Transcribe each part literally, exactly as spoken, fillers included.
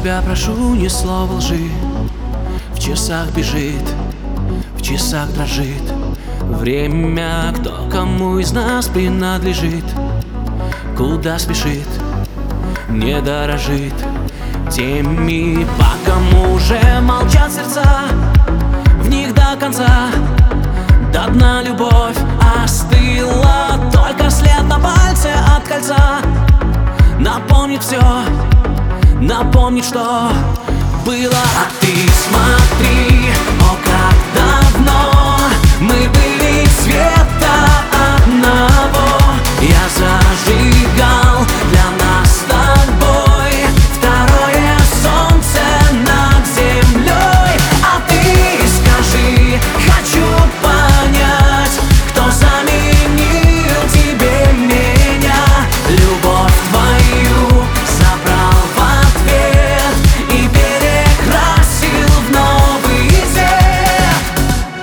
тебя прошу, ни слова лжи. В часах бежит, в часах дрожит время, кто кому из нас принадлежит. Куда спешит, не дорожит теми, по кому уже молчат сердца. В них до конца, до дна любовь остыла. Только след на пальце от кольца напомнит все, напомнит, что было. А ты смотри, о, как давно мы были света одного. Я зажигал для нас с тобой второе солнце над землей. А ты скажи, хочу понять, кто заменил тебе меня. Любовь твою забрал в ответ и перекрасил в новый цвет.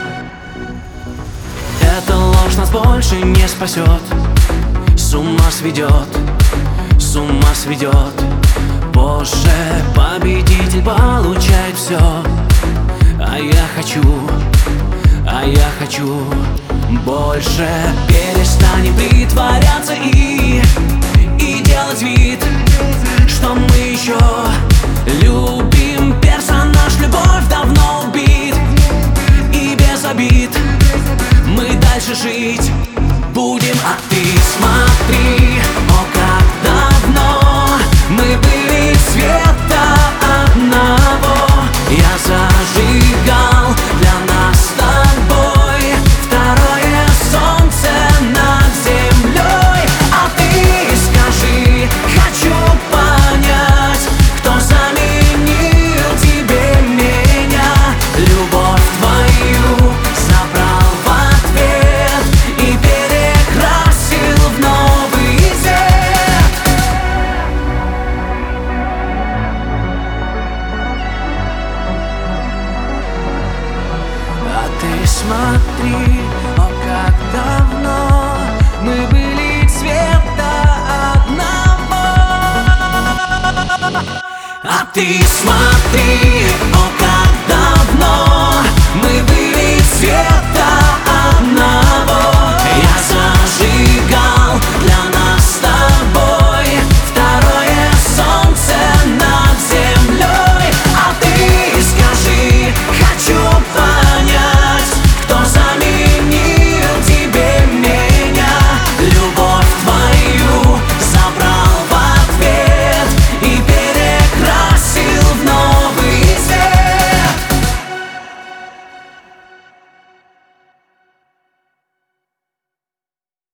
Эта ложь нас больше не спасет, с ума сведет, с ума сведет. Позже победитель получает все. А я хочу, а я хочу больше. Перестанем притворяться и, и делать вид, что мы еще любим. Персонаж любовь давно убит, и без обид мы дальше жить будем. А ты смотри, о, как давно мы были света одного. Я зажигал для нас с тобой второе солнце над землей. А ты скажи, хочу понять, кто заменил тебе меня. Любовь твою забрал в ответ и перекрасил в новый цвет. А ты смотри, о, как давно мы были цвета одного. А ты смотри, о,